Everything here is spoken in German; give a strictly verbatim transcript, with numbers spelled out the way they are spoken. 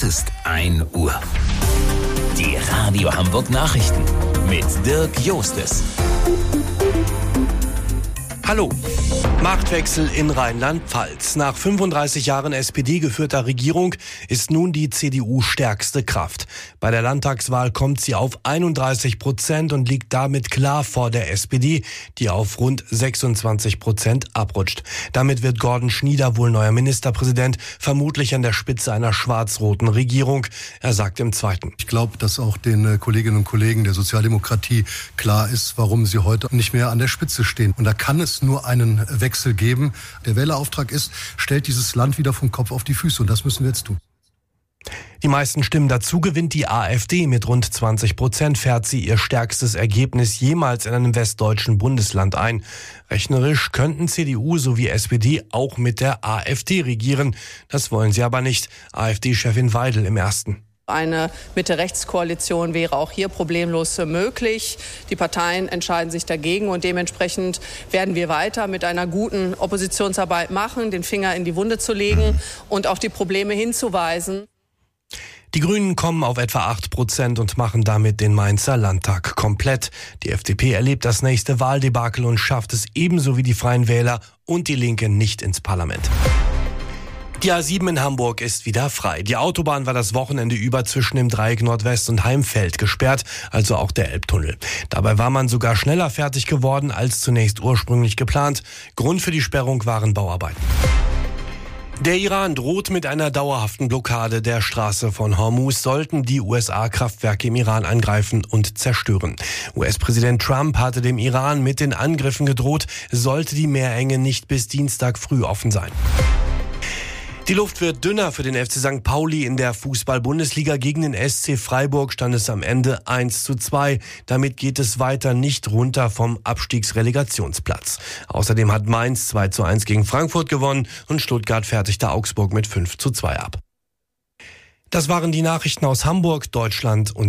ist ein Uhr. Die Radio Hamburg Nachrichten mit Dirk Jostes. Hallo. Machtwechsel in Rheinland-Pfalz. Nach fünfunddreißig Jahren S P D-geführter Regierung ist nun die C D U stärkste Kraft. Bei der Landtagswahl kommt sie auf einunddreißig Prozent und liegt damit klar vor der S P D, die auf rund sechsundzwanzig Prozent abrutscht. Damit wird Gordon Schnieder wohl neuer Ministerpräsident, vermutlich an der Spitze einer schwarz-roten Regierung. Er sagt im Zweiten. Ich glaube, dass auch den Kolleginnen und Kollegen der Sozialdemokratie klar ist, warum sie heute nicht mehr an der Spitze stehen. Und da kann es nur einen Wechsel geben. Der Wählerauftrag ist, stellt dieses Land wieder vom Kopf auf die Füße. Und das müssen wir jetzt tun. Die meisten Stimmen dazu gewinnt die AfD. Mit rund zwanzig Prozent fährt sie ihr stärkstes Ergebnis jemals in einem westdeutschen Bundesland ein. Rechnerisch könnten C D U sowie S P D auch mit der AfD regieren. Das wollen sie aber nicht. AfD-Chefin Weidel im Ersten. Eine Mitte-Rechts-Koalition wäre auch hier problemlos möglich. Die Parteien entscheiden sich dagegen und dementsprechend werden wir weiter mit einer guten Oppositionsarbeit machen, den Finger in die Wunde zu legen und auf die Probleme hinzuweisen. Die Grünen kommen auf etwa acht Prozent und machen damit den Mainzer Landtag komplett. Die F D P erlebt das nächste Wahldebakel und schafft es ebenso wie die Freien Wähler und die Linke nicht ins Parlament. Die A sieben in Hamburg ist wieder frei. Die Autobahn war das Wochenende über zwischen dem Dreieck Nordwest und Heimfeld gesperrt, also auch der Elbtunnel. Dabei war man sogar schneller fertig geworden als zunächst ursprünglich geplant. Grund für die Sperrung waren Bauarbeiten. Der Iran droht mit einer dauerhaften Blockade der Straße von Hormuz, sollten die U S A Kraftwerke im Iran angreifen und zerstören. U S-Präsident Trump hatte dem Iran mit den Angriffen gedroht, sollte die Meerenge nicht bis Dienstag früh offen sein. Die Luft wird dünner für den F C Sankt Pauli in der Fußball-Bundesliga. Gegen den S C Freiburg stand es am Ende eins zu zwei. Damit geht es weiter nicht runter vom Abstiegsrelegationsplatz. Außerdem hat Mainz zwei zu eins gegen Frankfurt gewonnen und Stuttgart fertigte Augsburg mit fünf zu zwei ab. Das waren die Nachrichten aus Hamburg, Deutschland und